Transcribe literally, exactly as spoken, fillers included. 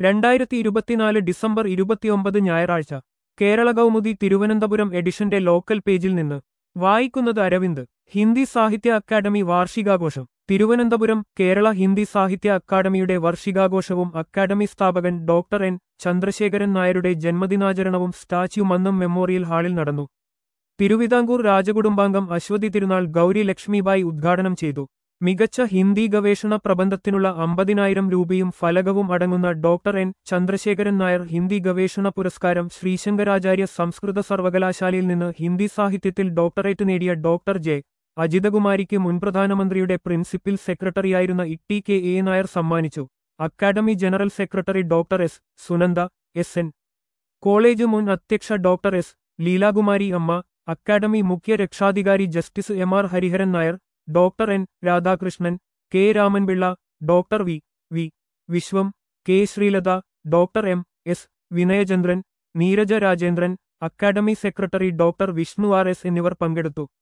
രണ്ടായിരത്തി ഇരുപത്തിനാല് ഡിസംബർ ഇരുപത്തിയൊമ്പത് ഞായറാഴ്ച കേരള കൗമുദി തിരുവനന്തപുരം എഡിഷന്റെ ലോക്കൽ പേജിൽ നിന്ന് വായിക്കുന്നത് അരവിന്ദ്. ഹിന്ദി സാഹിത്യ അക്കാദമി വാർഷികാഘോഷം തിരുവനന്തപുരം. കേരള ഹിന്ദി സാഹിത്യ അക്കാദമിയുടെ വാർഷികാഘോഷവും അക്കാദമി സ്ഥാപകൻ ഡോക്ടർ എൻ ചന്ദ്രശേഖരൻ നായരുടെ ജന്മദിനാചരണവും സ്റ്റാച്യു മന്നം മെമ്മോറിയൽ ഹാളിൽ നടന്നു. തിരുവിതാംകൂർ രാജകുടുംബാംഗം അശ്വതി തിരുനാൾ ഗൗരി ലക്ഷ്മിബായി ഉദ്ഘാടനം ചെയ്തു. മികച്ച ഹിന്ദി ഗവേഷണ പ്രബന്ധത്തിനുള്ള അമ്പതിനായിരം രൂപയും ഫലകവും അടങ്ങുന്ന ഡോക്ടർ എൻ ചന്ദ്രശേഖരൻ നായർ ഹിന്ദി ഗവേഷണ പുരസ്കാരം ശ്രീശങ്കരാചാര്യ സംസ്കൃത സർവകലാശാലയിൽ നിന്ന് ഹിന്ദി സാഹിത്യത്തിൽ ഡോക്ടറേറ്റ് നേടിയ ഡോക്ടർ ജെ അജിതകുമാരിക്ക് മുൻ പ്രധാനമന്ത്രിയുടെ പ്രിൻസിപ്പൽ സെക്രട്ടറിയായിരുന്ന ഇ കെ എ നായർ സമ്മാനിച്ചു. Academy general secretary doctor S Sunanda, S N college മുൻ അധ്യക്ഷ doctor S Leelakumari Amma, academy മുഖ്യ രക്ഷാധികാരി justice M R Hariharan Nair, doctor N Radhakrishnan, K Ramanpillai, doctor V V Viswam, K Sreelatha, doctor M S Vinayachandran, Neeraja Rajendran, academy secretary doctor Vishnu R S എന്നിവർ പങ്കെടുത്തു.